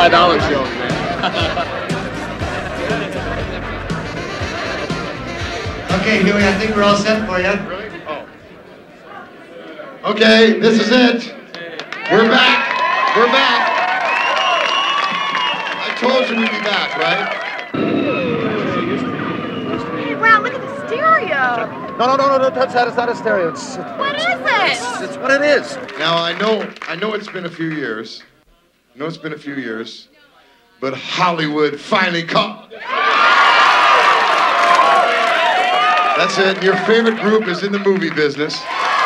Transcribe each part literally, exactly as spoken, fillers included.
five dollar shows, man. Okay, Huey, I think we're all set for you. Really? Oh. Okay, this is it. We're back. We're back. I told you we'd be back, right? Hey, Brown, look at the stereo. No, no, no, no, don't touch that. It's not a stereo. It's, What is it? it's, it's what it is. Now, I know, I know it's been a few years. I know it's been a few years, but Hollywood finally caught. That's it. Your favorite group is in the movie business.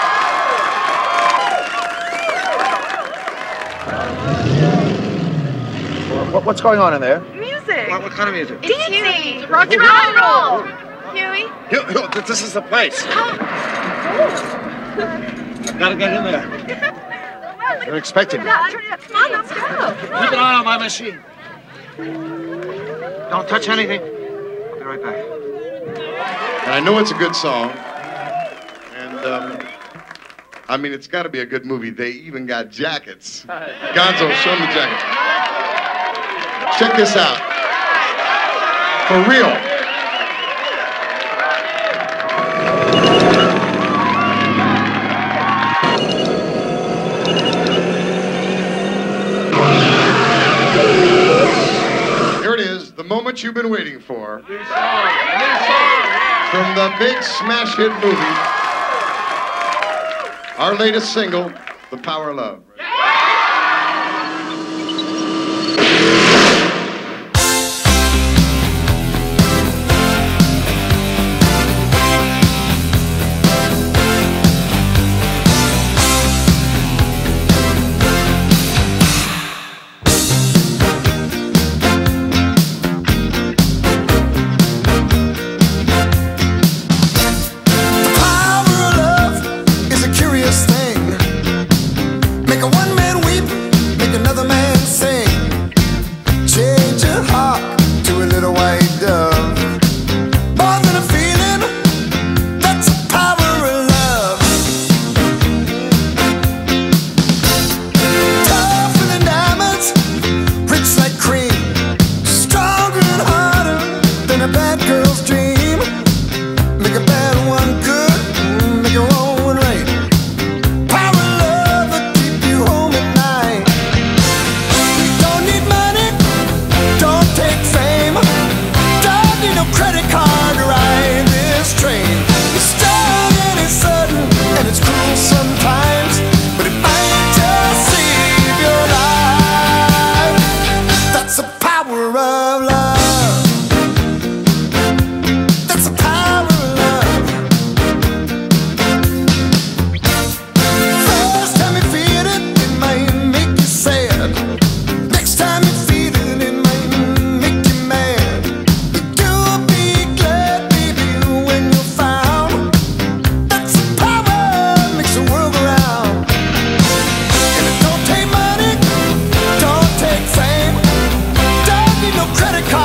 What, what's going on in there? Music. What, what kind of music? It's Huey. Rock and roll. Huey. You, you, this is the place. I've got to get in there. They're expecting me. Come on, let's go. Keep an eye on my machine. Don't touch anything. I'll be right back. And I know it's a good song. And, um, I mean, it's got to be a good movie. They even got jackets. Gonzo, show them the jackets. Check this out. For real. Here it is, the moment you've been waiting for. New song. New song. From the big smash hit movie, our latest single, The Power of Love. Credit card.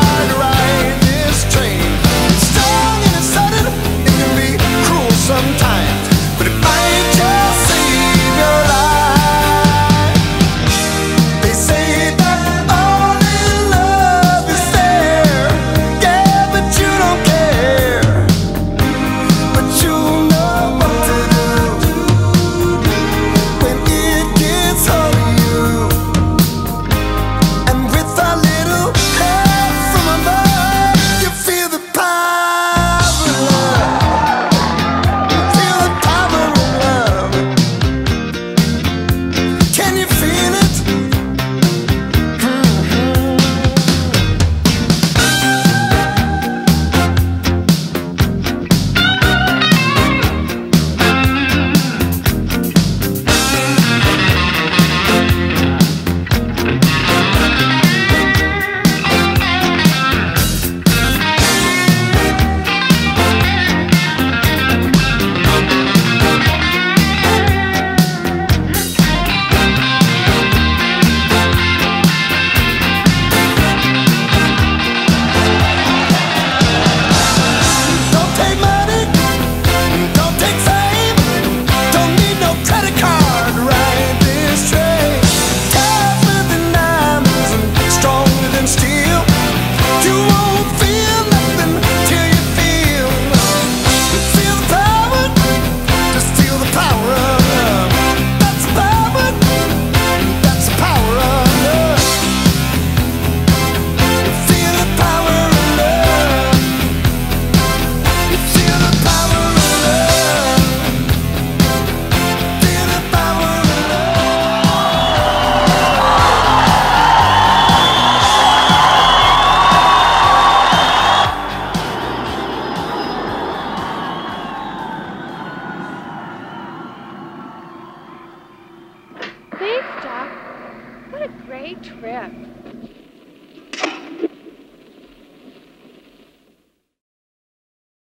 great trip.